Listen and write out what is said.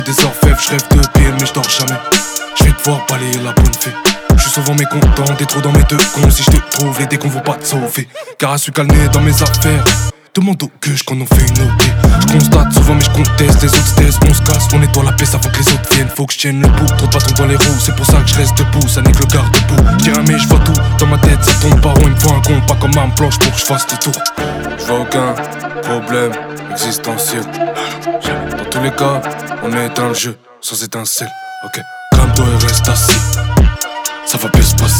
Des orfèvres, je rêve de pied mais je dors jamais. Je vais devoir balayer la bonne fée. Je suis souvent mécontent, t'es trop dans mes deux cons. Si je te trouve, les décons vont pas te sauver. Car à su calmer dans mes affaires. Demande aux gueuches qu'on en fait une OP. Je constate souvent mais je conteste. Les autres se taisent, on se casse, on nettoie la pièce avant que les autres viennent. Faut que je tienne le bout, trop de bâtons dans les roues. C'est pour ça que je reste debout, ça n'est que le garde-boue. J'dirais mais je vois tout, dans ma tête ça tombe par où il me faut un con. Pas comme arme planche pour que je fasse le tour. Je vois aucun problème existentiel. Dans tous les cas, on est dans le jeu, sans étincelle. Ok, calme-toi et reste assis. Ça va bien se passer.